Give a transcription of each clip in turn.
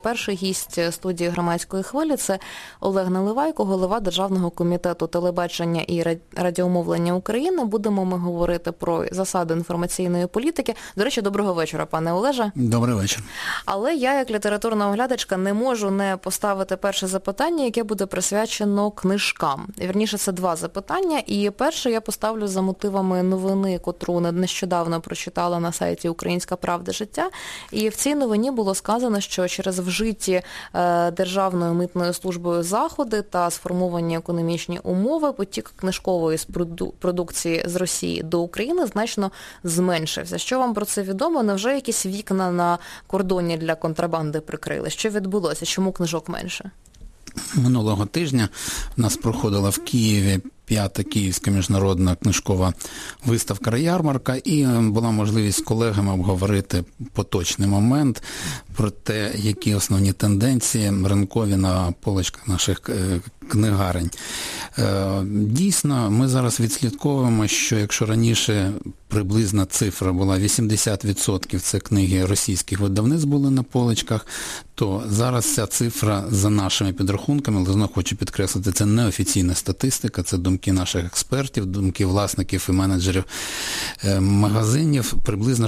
Перший гість студії «Громадської хвилі» – це Олег Наливайко, голова Державного комітету телебачення і радіомовлення України. Будемо ми говорити про засади інформаційної політики. До речі, доброго вечора, пане Олеже. Добрий вечір. Але я, як літературна оглядачка, не можу не поставити перше запитання, яке буде присвячено книжкам. Вірніше, це два запитання. І перше я поставлю за мотивами новини, котру нещодавно прочитала на сайті «Українська правда життя». І в цій новині було сказано, що через вжиті Державною митною службою заходи та сформовані економічні умови потік книжкової продукції з Росії до України значно зменшився. Що вам про це відомо? Невже якісь вікна на кордоні для контрабанди прикрили? Що відбулося? Чому книжок менше? Минулого тижня в нас проходила в Києві 5-та Київська міжнародна книжкова виставка-ярмарка, і була можливість з колегами обговорити поточний момент про те, які основні тенденції ринкові на поличках наших книгарень. Дійсно, ми зараз відслідковуємо, що якщо раніше приблизна цифра була 80% це книги російських видавництв були на поличках, то зараз ця цифра за нашими підрахунками, але знову хочу підкреслити, це неофіційна статистика, це думки наших експертів, думки власників і менеджерів магазинів, приблизно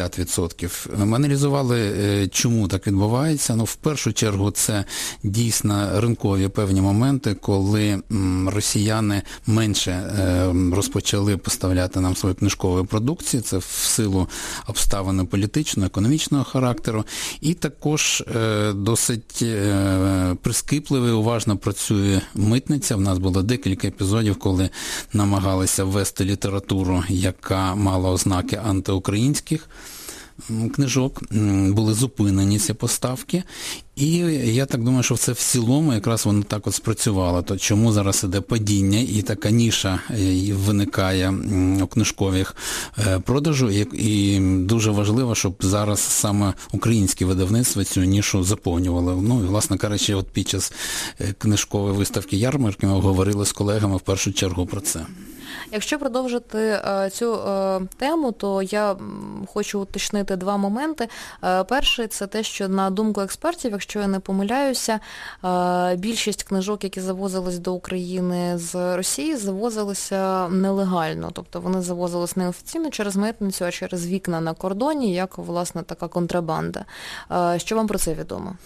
60%. Ми аналізували, чому так відбувається. В першу чергу це дійсно ринкові певні моменти, коли росіяни менше розпочали поставляти нам свою книжкову продукцію, це в силу обставин політичного, економічного характеру, і також досить прискіпливо і уважно працює митниця. У нас було декілька епізодів, коли намагалися ввести літературу, яка мала ознаки антиукраїнських книжок, були зупинені ці поставки. І я так думаю, що це в цілому якраз воно так от спрацювало. То чому зараз іде падіння і така ніша виникає у книжкових продажу. І дуже важливо, щоб зараз саме українські видавництва цю нішу заповнювали. І, власне кажучи, от під час книжкової виставки ярмарки ми говорили з колегами в першу чергу про це. Якщо продовжити цю тему, то я хочу уточнити два моменти. Перший – це те, що, на думку експертів, якщо я не помиляюся, більшість книжок, які завозились до України з Росії, завозилися нелегально. Тобто вони завозились не офіційно через митницю, а через вікна на кордоні, як, власне, така контрабанда. Що вам про це відомо?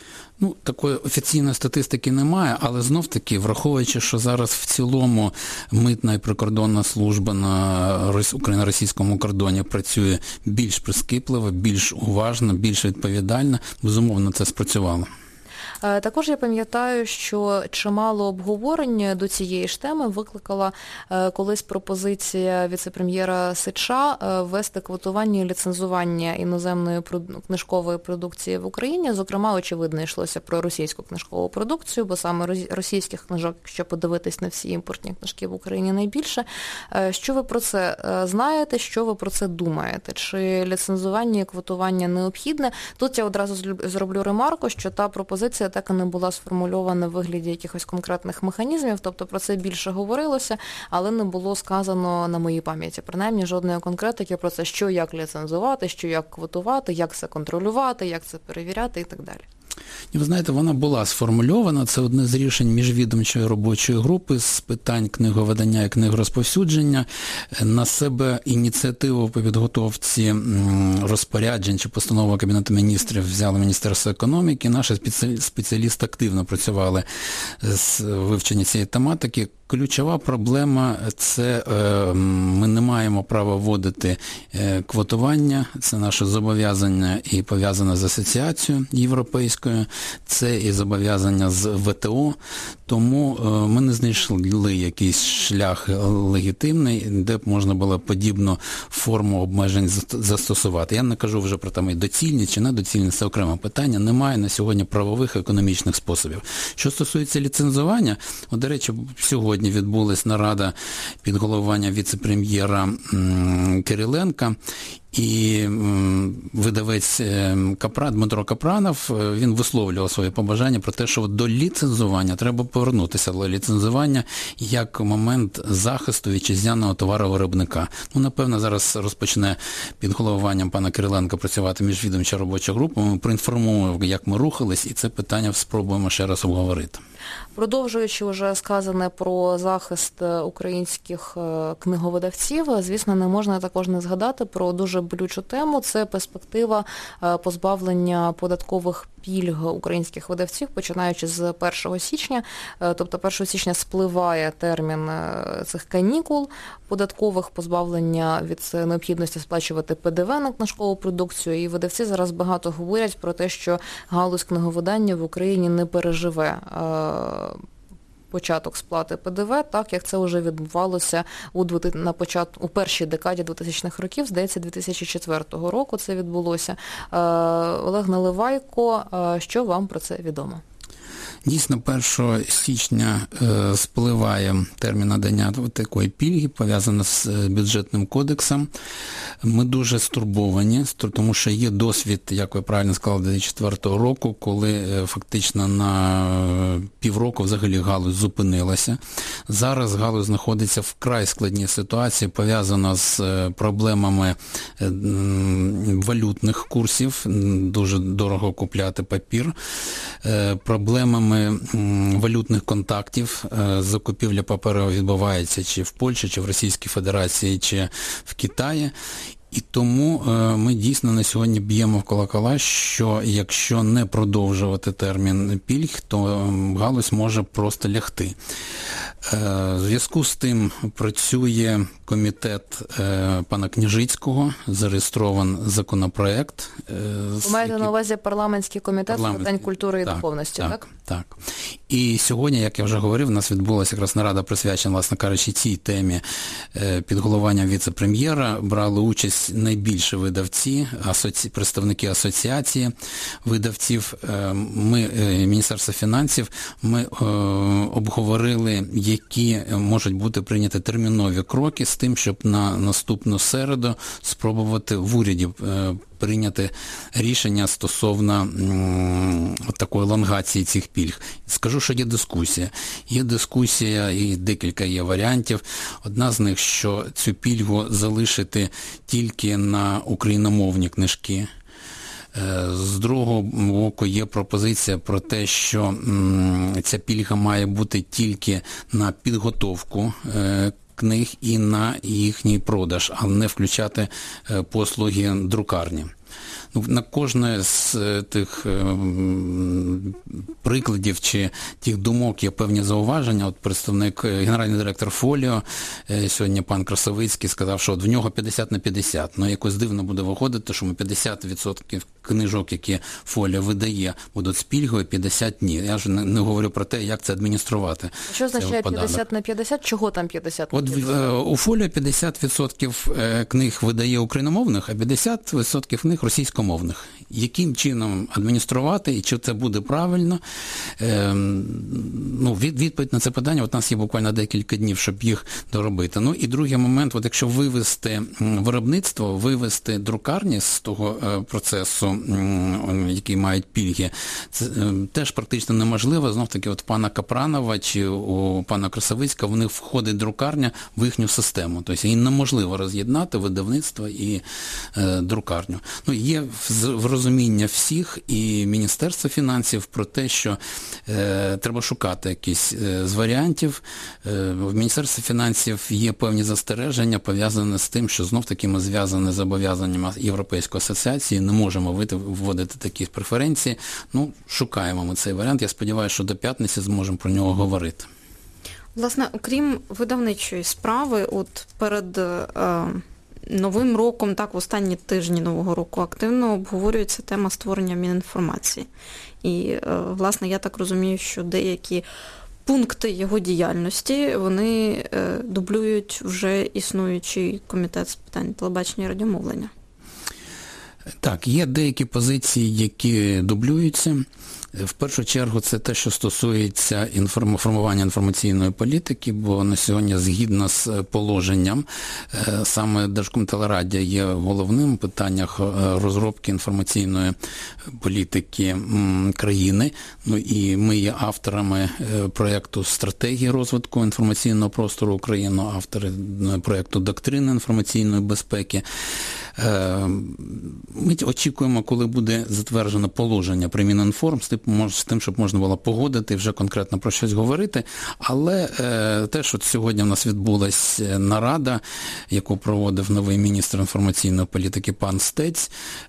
Такої офіційної статистики немає, але знов-таки, враховуючи, що зараз в цілому митна і прикордонна служба на україно-російському кордоні працює більш прискіпливо, більш уважно, більш відповідально, безумовно, це спрацювало. Також я пам'ятаю, що чимало обговорень до цієї ж теми викликала колись пропозиція віце-прем'єра США ввести квотування і ліцензування іноземної книжкової продукції в Україні. Зокрема, очевидно, йшлося про російську книжкову продукцію, бо саме російських книжок, якщо подивитись на всі імпортні книжки в Україні, найбільше. Що ви про це знаєте, що ви про це думаєте? Чи ліцензування і квотування необхідне? Тут я одразу зроблю ремарку, що та пропозиція так і не була сформульована в вигляді якихось конкретних механізмів, тобто про це більше говорилося, але не було сказано на моїй пам'яті, принаймні жодної конкретики про це, що як ліцензувати, що як квотувати, як це контролювати, як це перевіряти і так далі. Ви знаєте, вона була сформульована, це одне з рішень міжвідомчої робочої групи з питань книговидання і книгорозповсюдження. На себе ініціативу по підготовці розпоряджень чи постанови Кабінету міністрів взяло Міністерство економіки. Наші спеціалісти активно працювали з вивчення цієї тематики. Ключова проблема – це ми не маємо права вводити квотування, це наше зобов'язання і пов'язане з асоціацією європейською, це і зобов'язання з ВТО, тому ми не знайшли якийсь шлях легітимний, де б можна було подібну форму обмежень застосувати. Я не кажу вже про там і доцільні чи недоцільні, це окреме питання, немає на сьогодні правових економічних способів. Що стосується ліцензування, до речі, сьогодні відбулась нарада під головуванням віце-прем'єра Кириленка, І видавець Дмитро Капранов, він висловлював своє побажання про те, що до ліцензування треба повернутися до ліцензування як момент захисту вітчизняного товаровиробника. Напевно, зараз розпочне під головуванням пана Кириленка працювати міжвідомча робоча група. Ми проінформуємо, як ми рухались, і це питання спробуємо ще раз обговорити. Продовжуючи вже сказане про захист українських книговидавців, звісно, не можна також не згадати про дуже болючу тему. Це перспектива позбавлення податкових пільг українських видавців, починаючи з 1 січня. Тобто 1 січня спливає термін цих канікул податкових, позбавлення від необхідності сплачувати ПДВ на книжкову продукцію. І видавці зараз багато говорять про те, що галузь книговидання в Україні не переживе початок сплати ПДВ, так як це вже відбувалося у першій декаді 2000-х років, здається, 2004 року це відбулося. Олег Наливайко, що вам про це відомо? Дійсно, 1 січня спливає термін надання такої пільги, пов'язано з бюджетним кодексом. Ми дуже стурбовані, тому що є досвід, як ви правильно сказали, 2004 року, коли фактично на півроку взагалі галузь зупинилася. Зараз галузь знаходиться в край складній ситуації, пов'язана з проблемами валютних курсів, дуже дорого купляти папір, проблемами валютних контактів, закупівля паперу відбувається чи в Польщі, чи в Російській Федерації, чи в Китаї. І тому ми дійсно на сьогодні б'ємо в колокола, що якщо не продовжувати термін пільг, то галузь може просто лягти. В зв'язку з тим працює комітет пана Княжицького, зареєстрований законопроект. Ви маєте на увазі парламентський комітет з питань культури і духовності, так? Так. І сьогодні, як я вже говорив, у нас відбулася якраз нарада, присвячена, власне кажучи, цій темі під головуванням віце-прем'єра. Брали участь найбільші видавці, представники асоціації видавців. Ми, Міністерство фінансів, ми обговорили, які можуть бути прийняті термінові кроки з тим, щоб на наступну середу спробувати в уряді прийняти рішення стосовно такої лонгації цих пільг. Скажу, що є дискусія. Є дискусія і декілька є варіантів. Одна з них, що цю пільгу залишити тільки на україномовні книжки. З другого боку є пропозиція про те, що ця пільга має бути тільки на підготовку книг і на їхній продаж, а не включати послуги друкарні. На кожне з тих прикладів чи тих думок є певні зауваження. От представник, генеральний директор Фоліо, сьогодні пан Красовицький, сказав, що от в нього 50/50. Ну, якось дивно буде виходити, що ми 50% книжок, які Фоліо видає, будуть з пільгою, 50% ні. Я ж не говорю про те, як це адмініструвати. Що означає 50/50? Чого там 50/50? От у Фоліо 50% книг видає україномовних, а 50% книг російськомовних. Яким чином адмініструвати і чи це буде правильно? Відповідь на це питання, от у нас є буквально декілька днів, щоб їх доробити. Ну і другий момент, от якщо вивести виробництво, вивести друкарні з того процесу, який мають пільги, це теж практично неможливо. Знов-таки от пана Капранова чи у пана Красовицького, в них входить друкарня в їхню систему. Тобто їм неможливо роз'єднати видавництво і друкарню. Ну, є в розуміння всіх і Міністерства фінансів про те, що треба шукати якісь з варіантів. В Міністерстві фінансів є певні застереження, пов'язані з тим, що знов-таки ми зв'язані з зобов'язаннями Європейської асоціації, не можемо вводити такі преференції. Ну, шукаємо ми цей варіант. Я сподіваюся, що до п'ятниці зможемо про нього говорити. Власне, окрім видавничої справи, от перед Новим роком, так, в останні тижні Нового року активно обговорюється тема створення Мінінформації. І, власне, я так розумію, що деякі пункти його діяльності, вони дублюють вже існуючий комітет з питань телебачення і радіомовлення. Так, є деякі позиції, які дублюються. В першу чергу це те, що стосується формування інформаційної політики, бо на сьогодні, згідно з положенням, саме Держкомтелерадіо є головним в питаннях розробки інформаційної політики країни. Ну і ми є авторами проєкту «Стратегії розвитку інформаційного простору України», автори проєкту «Доктрина інформаційної безпеки». Ми очікуємо, коли буде затверджено положення при Мінінформ, з тим, щоб можна було погодити, вже конкретно про щось говорити. Але теж от сьогодні в нас відбулася нарада, яку проводив новий міністр інформаційної політики пан Стець.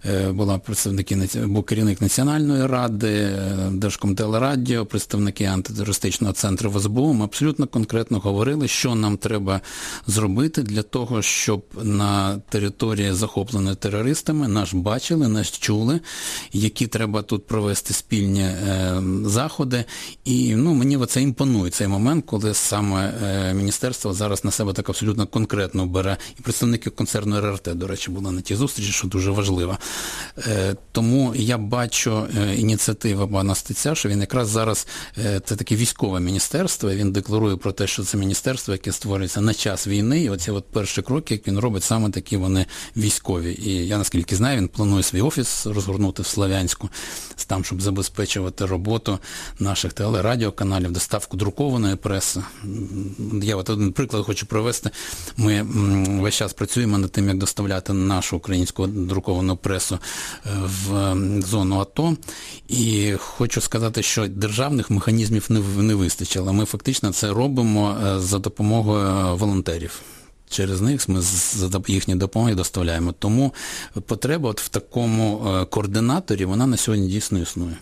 Був керівник Національної ради, Держкомтелерадіо, представники антитерористичного центру в СБУ. Ми абсолютно конкретно говорили, що нам треба зробити для того, щоб на території захопленої терористами нас бачили, нас чули, які треба тут провести спільні заходи. І мені це імпонує, цей момент, коли саме міністерство зараз на себе так абсолютно конкретно бере. І представники концерну РРТ, до речі, були на тій зустрічі, що дуже важливо. Тому я бачу ініціативу пана Стеця, що він якраз зараз, це таке військове міністерство, і він декларує про те, що це міністерство, яке створюється на час війни, і оці перші кроки, як він робить, саме такі вони військові. І я, наскільки знаю, він планує свій офіс розгорнути в Слов'янську, там, щоб забезпечувати роботу наших телерадіоканалів, доставку друкованої преси. Я один приклад хочу привести. Ми весь час працюємо над тим, як доставляти нашу українську друковану пресу в зону АТО. І хочу сказати, що державних механізмів не вистачило. Ми фактично це робимо за допомогою волонтерів. Через них ми за їхні допомоги доставляємо. Тому потреба в такому координаторі, вона на сьогодні дійсно існує.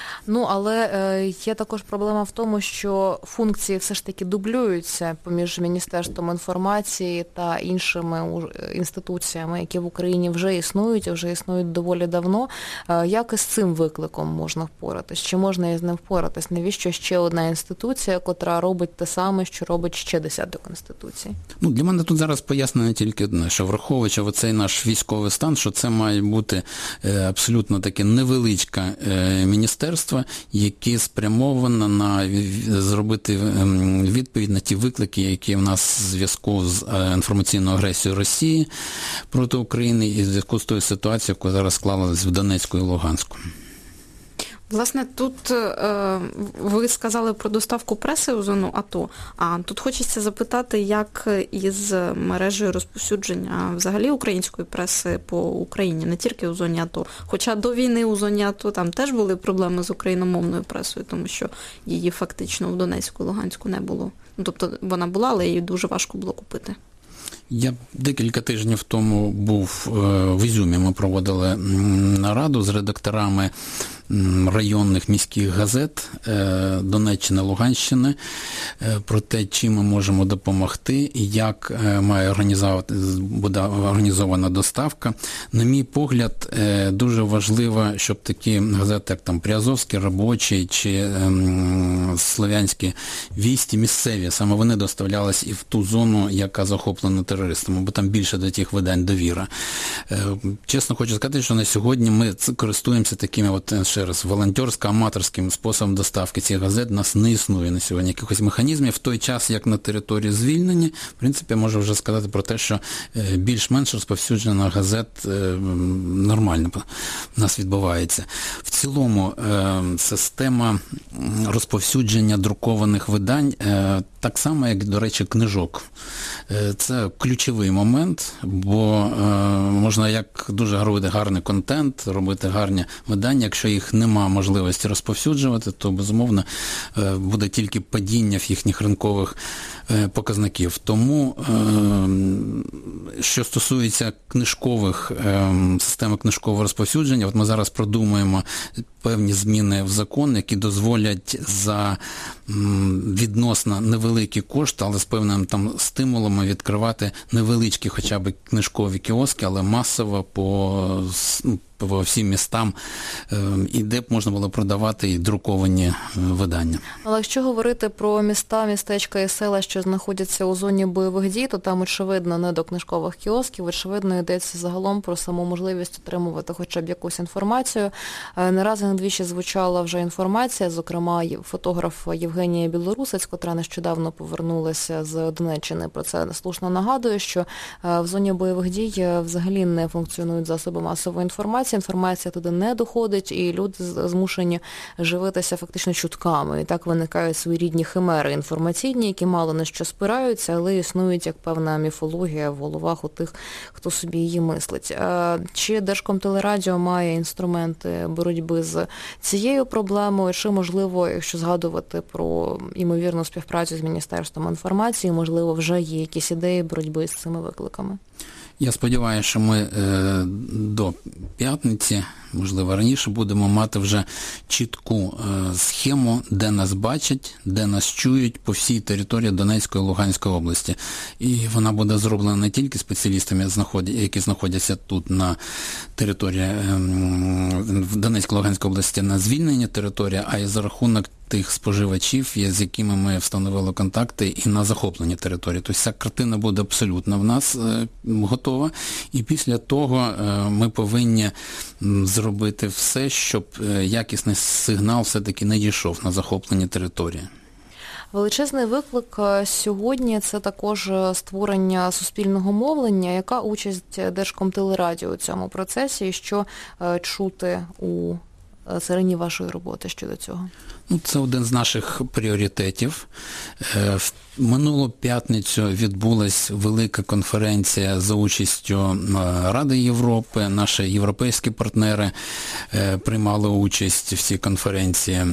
Але є також проблема в тому, що функції все ж таки дублюються поміж Міністерством інформації та іншими інституціями, які в Україні вже існують доволі давно. Як із цим викликом можна впоратись? Чи можна із ним впоратись? Навіщо ще одна інституція, котра робить те саме, що робить ще десяток інституцій? Для мене тут зараз пояснення тільки одне, що враховуючи оцей наш військовий стан, що це має бути абсолютно таке невеличке міністерство, які спрямовано на зробити відповідь на ті виклики, які в нас в зв'язку з інформаційною агресією Росії проти України і в зв'язку з тою ситуацією, яка зараз склалась в Донецьку і Луганську. Власне, тут ви сказали про доставку преси у зону АТО, а тут хочеться запитати, як із мережею розповсюдження взагалі української преси по Україні, не тільки у зоні АТО. Хоча до війни у зоні АТО там теж були проблеми з україномовною пресою, тому що її фактично в Донецьку і Луганську не було. Тобто вона була, але її дуже важко було купити. Я декілька тижнів тому був в Ізюмі, ми проводили нараду з редакторами районних міських газет Донеччини, Луганщини про те, чим ми можемо допомогти і як має буде організована доставка. На мій погляд, дуже важливо, щоб такі газети, як Приазовський, Робочий чи Слов'янські вісті місцеві, саме вони доставлялись і в ту зону, яка захоплена терористами, бо там більше до тих видань довіра. Чесно хочу сказати, що на сьогодні ми користуємося такими ще раз волонтерсько-аматорським способом доставки цих газет. У нас не існує на сьогодні якихось механізмів. В той час, як на території звільнені, в принципі, можу вже сказати про те, що більш-менш розповсюдження газет нормально у нас відбувається. В цілому система розповсюдження друкованих видань так само, як, до речі, книжок. Це ключовий момент, бо можна як дуже робити гарний контент, робити гарні видання, якщо їх нема можливості розповсюджувати, то, безумовно, буде тільки падіння в їхніх ринкових показників. Тому, що стосується системи книжкового розповсюдження, ми зараз продумуємо певні зміни в закон, які дозволять за відносно невеликі кошти, але з певним стимулами відкривати невеличкі хоча б книжкові кіоски, але масово по по всім містам, і де б можна було продавати і друковані видання. Але якщо говорити про міста, містечка і села, що знаходяться у зоні бойових дій, то там, очевидно, не до книжкових кіосків, очевидно, йдеться загалом про саму можливість отримувати хоча б якусь інформацію. Не раз і не двічі звучала вже інформація, зокрема, фотограф Євгенія Білорусець, котра нещодавно повернулася з Донеччини, про це слушно нагадує, що в зоні бойових дій взагалі не функціонують засоби масової інформації, інформація туди не доходить, і люди змушені живитися фактично чутками. І так виникають своєрідні химери інформаційні, які мало на що спираються, але існують як певна міфологія в головах у тих, хто собі її мислить. Чи Держкомтелерадіо має інструменти боротьби з цією проблемою, чи, можливо, якщо згадувати про ймовірну співпрацю з Міністерством інформації, можливо, вже є якісь ідеї боротьби з цими викликами? Я сподіваюся, що ми до п'ятниці, можливо, раніше, будемо мати вже чітку схему, де нас бачать, де нас чують по всій території Донецької і Луганської області. І вона буде зроблена не тільки спеціалістами, які знаходяться тут на території в Донецькій і Луганській області на звільненні території, а й за рахунок тих споживачів, з якими ми встановили контакти, і на захопленні території. Тобто ця картина буде абсолютно в нас готова. І після того ми повинні зробити все, щоб якісний сигнал все-таки не дійшов на захоплені території. Величезний виклик сьогодні – це також створення суспільного мовлення. Яка участь Держкомтелерадіо у цьому процесі і що чути у царині вашої роботи щодо цього? Це один з наших пріоритетів. В минулу п'ятницю відбулася велика конференція за участю Ради Європи. Наші європейські партнери приймали участь в цій конференції.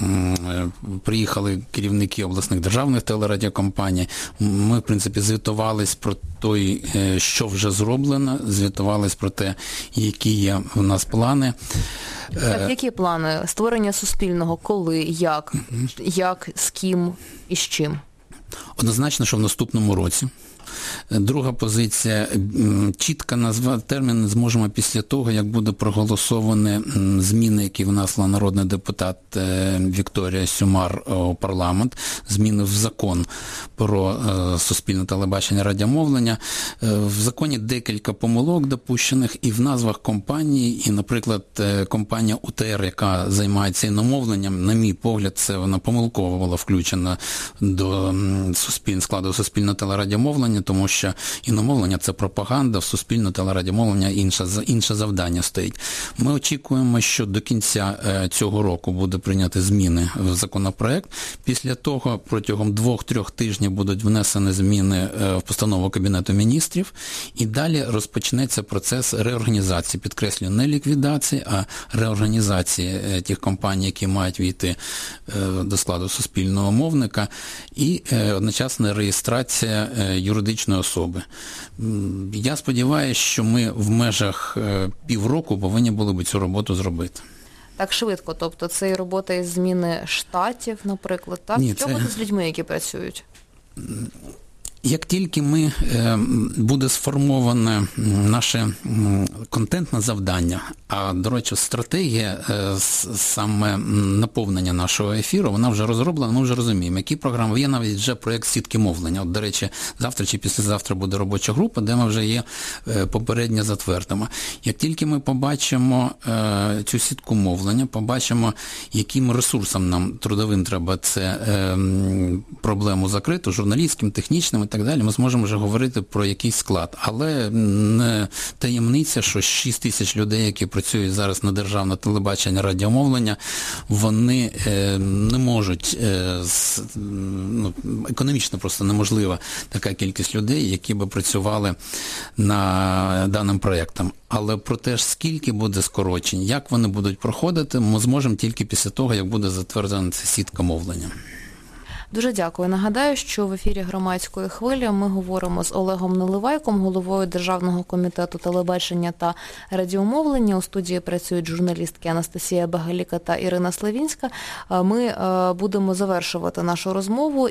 Приїхали керівники обласних державних телерадіокомпаній. Ми, в принципі, звітувались про те, що вже зроблено, звітувались про те, які є у нас плани. Так, які плани? Створення суспільного, коли, як, з ким і з чим? Однозначно, що в наступному році. Друга позиція, чітко назвати термін зможемо після того, як буде проголосовані зміни, які внесла народний депутат Вікторія Сюмар у парламент, зміни в закон про суспільне телебачення, радіомовлення. В законі декілька помилок допущених і в назвах компаній, і, наприклад, компанія УТР, яка займається іномовленням, на мій погляд, це вона помилково була включена до складу суспільного телерадіомовлення, тому що іномовлення – це пропаганда, в суспільне телерадіомовлення інше завдання стоїть. Ми очікуємо, що до кінця цього року буде прийняти зміни в законопроект. Після того протягом 2-3 тижнів будуть внесені зміни в постанову Кабінету міністрів, і далі розпочнеться процес реорганізації, підкреслюю, не ліквідації, а реорганізації тих компаній, які мають війти до складу суспільного мовника, і одночасна реєстрація юридичної особи. Я сподіваюся, що ми в межах півроку повинні були б цю роботу зробити. Так швидко? Тобто це і робота із зміни штатів, наприклад, так? Ні, що буде з людьми, які працюють? Як тільки буде сформоване наше контентне завдання, а, до речі, стратегія саме наповнення нашого ефіру, вона вже розроблена, ми вже розуміємо, які програми. Є навіть вже проєкт сітки мовлення. От, до речі, завтра чи післязавтра буде робоча група, де ми вже є попередньо затвердимо. Як тільки ми побачимо цю сітку мовлення, побачимо, яким ресурсам нам трудовим треба це проблему закрити, журналістським, технічним і так далі, ми зможемо вже говорити про якийсь склад. Але не таємниця, що 6 тисяч людей, які працюють зараз на державне телебачення, радіомовлення, вони не можуть, економічно просто неможлива така кількість людей, які би працювали на даним проєктом. Але про те ж, скільки буде скорочень, як вони будуть проходити, ми зможемо тільки після того, як буде затверджена ця сітка мовлення. Дуже дякую. Нагадаю, що в ефірі «Громадської хвилі» ми говоримо з Олегом Наливайком, головою Державного комітету телебачення та радіомовлення. У студії працюють журналістки Анастасія Багаліка та Ірина Славінська. Ми будемо завершувати нашу розмову